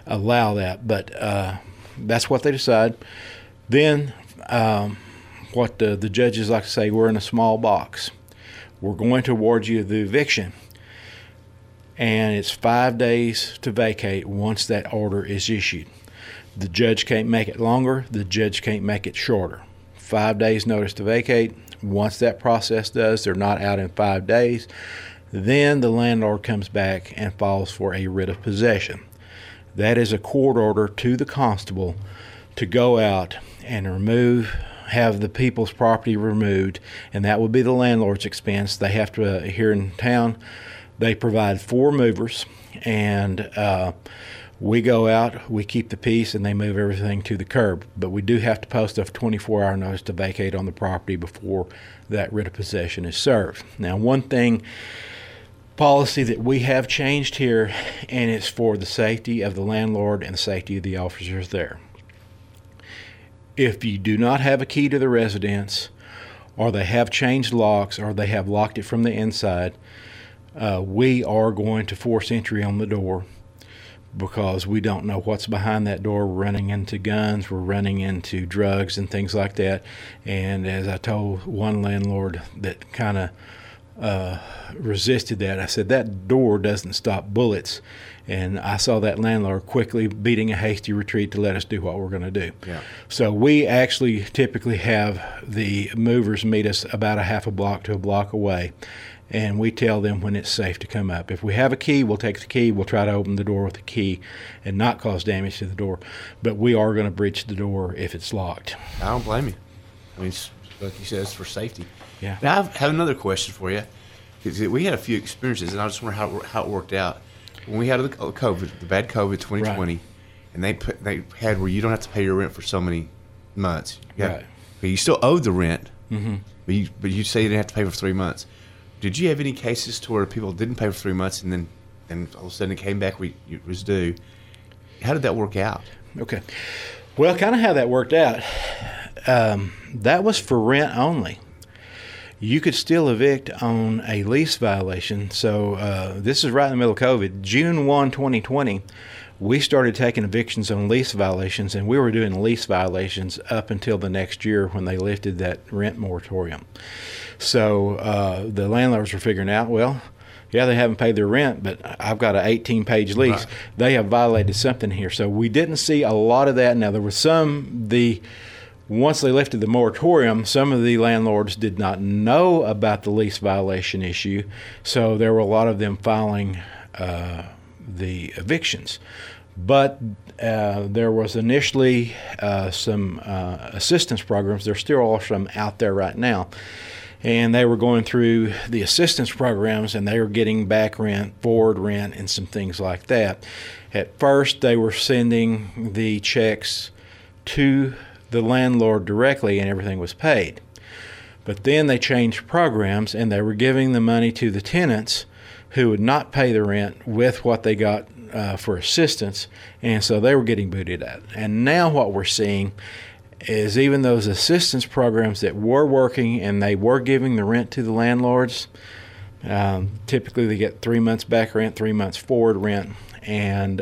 allow that. But that's what they decide. Then what the judges like to say, we're in a small box. We're going to award you the eviction. And it's 5 days to vacate once that order is issued. The judge can't make it longer. The judge can't make it shorter. 5 days notice to vacate. Once that process does, they're not out in 5 days. Then the landlord comes back and files for a writ of possession. That is a court order to the constable to go out and have the people's property removed, and that would be the landlord's expense. They have to, here in town, they provide 4 movers, and we go out, we keep the peace, and they move everything to the curb. But we do have to post a 24-hour notice to vacate on the property before that writ of possession is served. Now, one policy that we have changed here, and it's for the safety of the landlord and the safety of the officers there. If you do not have a key to the residence, or they have changed locks, or they have locked it from the inside, we are going to force entry on the door, because we don't know what's behind that door. We're running into guns, we're running into drugs and things like that. And as I told one landlord that kind of resisted that, I said, that door doesn't stop bullets. And I saw that landlord quickly beating a hasty retreat to let us do what we're going to do. Yeah. So we actually typically have the movers meet us about a half a block to a block away, and we tell them when it's safe to come up. If we have a key, we'll take the key. We'll try to open the door with the key and not cause damage to the door. But we are going to breach the door if it's locked. I don't blame you. I mean, like you said, it's for safety. Yeah. Now, I have another question for you. 'Cause we had a few experiences, and I just wonder how it worked out. When we had the bad COVID 2020, Right. and they had where you don't have to pay your rent for so many months. Right. But you still owed the rent. Mm-hmm. But you say you didn't have to pay for 3 months. Did you have any cases to where people didn't pay for 3 months and all of a sudden it came back it was due? How did that work out? Okay. Well, kind of how that worked out, that was for rent only. You could still evict on a lease violation. So this is right in the middle of COVID. June 1, 2020, we started taking evictions on lease violations, and we were doing lease violations up until the next year when they lifted that rent moratorium. So the landlords were figuring out, well, yeah, they haven't paid their rent, but I've got an 18-page lease. Right. They have violated something here. So we didn't see a lot of that. Now, there was once they lifted the moratorium, some of the landlords did not know about the lease violation issue, so there were a lot of them filing the evictions. But there was initially some assistance programs. There still are some out there right now. And they were going through the assistance programs, and they were getting back rent, forward rent, and some things like that. At first, they were sending the checks to the landlord directly, and everything was paid. But then they changed programs, and they were giving the money to the tenants who would not pay the rent with what they got for assistance, and so they were getting booted out. And now what we're seeing is even those assistance programs that were working and they were giving the rent to the landlords, typically they get 3 months back rent, 3 months forward rent, and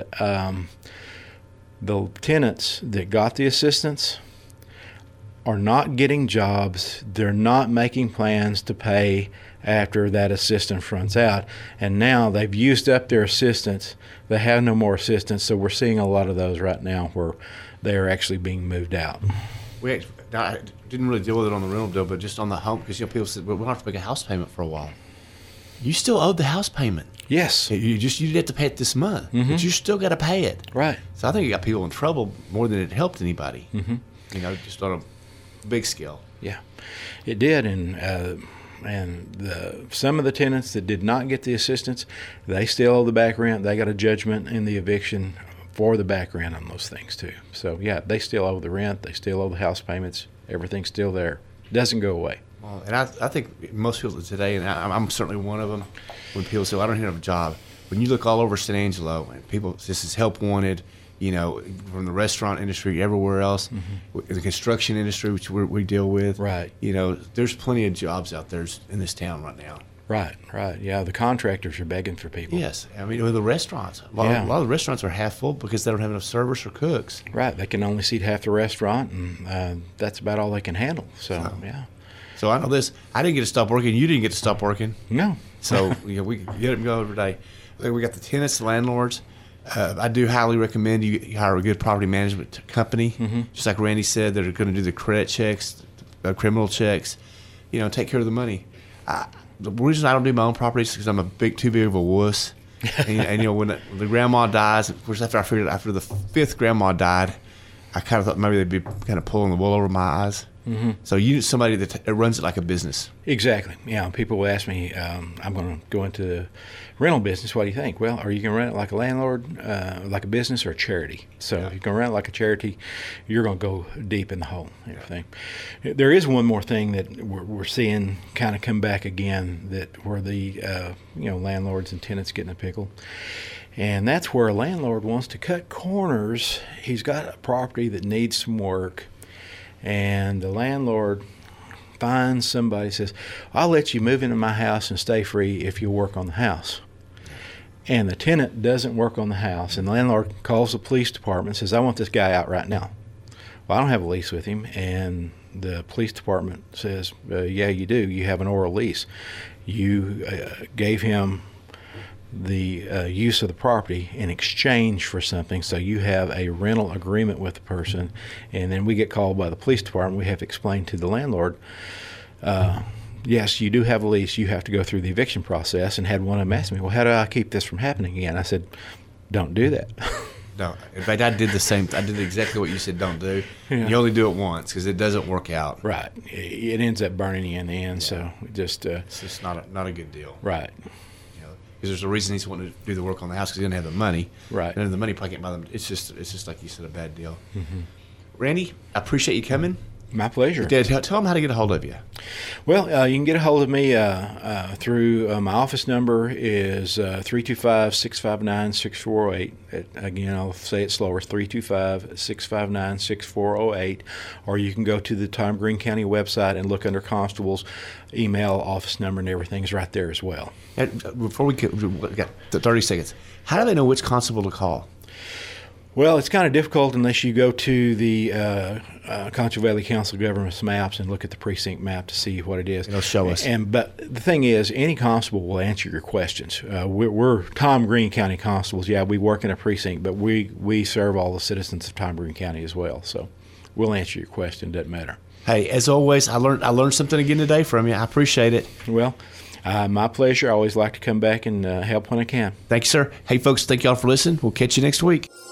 the tenants that got the assistance are not getting jobs. They're not making plans to pay after that assistance runs out. And now they've used up their assistance. They have no more assistance. So we're seeing a lot of those right now where they are actually being moved out. I didn't really deal with it on the rental deal, but just on the home, because people said, well, we don't have to make a house payment for a while. You still owed the house payment. Yes. You didn't have to pay it this month, but you still got to pay it. Right. So I think it got people in trouble more than it helped anybody. Mm-hmm. Just on a big scale. Yeah, it did, and some of the tenants that did not get the assistance, they still owe the back rent. They got a judgment in the eviction for the back rent on those things too. So yeah, they still owe the rent. They still owe the house payments. Everything's still there. It doesn't go away. Well, and I think most people today, and I'm certainly one of them, when people say, well, I don't have a job. When you look all over San Angelo, and people, this is help wanted, from the restaurant industry, everywhere else, the construction industry, which we deal with. Right. There's plenty of jobs out there in this town right now. Right. Yeah, the contractors are begging for people. Yes, I mean with the restaurants, a lot of the restaurants are half full because they don't have enough servers or cooks. Right, they can only seat half the restaurant, and that's about all they can handle. So yeah. So I know this. I didn't get to stop working. You didn't get to stop working. No. So we get it going every day. We got the tenants, the landlords. I do highly recommend you hire a good property management company. Mm-hmm. Just like Randy said, they're going to do the credit checks, criminal checks. Take care of the money. The reason I don't do my own properties is because I'm too big of a wuss. and when the grandma dies, of course, after the fifth grandma died, I kind of thought maybe they'd be kind of pulling the wool over my eyes. Mm-hmm. So you need somebody that runs it like a business. Exactly. Yeah. People will ask me, I'm going to go into the rental business. What do you think? Well, are you going to run it like a landlord, like a business, or a charity? So if you're going to run it like a charity, you're going to go deep in the hole. Everything. There is one more thing that we're seeing kind of come back again, that where the landlords and tenants get in a pickle. And that's where a landlord wants to cut corners. He's got a property that needs some work, and the landlord finds somebody, says, I'll let you move into my house and stay free if you work on the house. And the tenant doesn't work on the house, and the landlord calls the police department and says, I want this guy out right now. Well, I don't have a lease with him. And the police department says, yeah, you do. You have an oral lease. You gave him the use of the property in exchange for something, so you have a rental agreement with the person, and then we get called by the police department. We have to explain to the landlord, yes, you do have a lease, you have to go through the eviction process. And had one of them ask me, well, how do I keep this from happening again? I said, don't do that. No, in fact, I did exactly what you said don't do. Yeah. You only do it once because it doesn't work out. Right. It ends up burning you in the end, so it's just not a good deal. Right. Because there's a reason he's wanting to do the work on the house, because he doesn't have the money. Right. And the money probably can't buy them. It's just like you said, a bad deal. Mm-hmm. Randy, I appreciate you coming. My pleasure. Tell them how to get a hold of you. Well, you can get a hold of me through my office number is 325-659-6408. Again, I'll say it slower, 325-659-6408. Or you can go to the Tom Green County website and look under constables. Email, office number, and everything is right there as well. And before we got 30 seconds, how do they know which constable to call? Well, it's kind of difficult unless you go to the Concho Valley Council of Governments maps and look at the precinct map to see what it is. It'll show us. But the thing is, any constable will answer your questions. We're Tom Green County constables. Yeah, we work in a precinct, but we serve all the citizens of Tom Green County as well. So we'll answer your question. Doesn't matter. Hey, as always, I learned something again today from you. I appreciate it. Well, my pleasure. I always like to come back and help when I can. Thank you, sir. Hey, folks, thank y'all for listening. We'll catch you next week.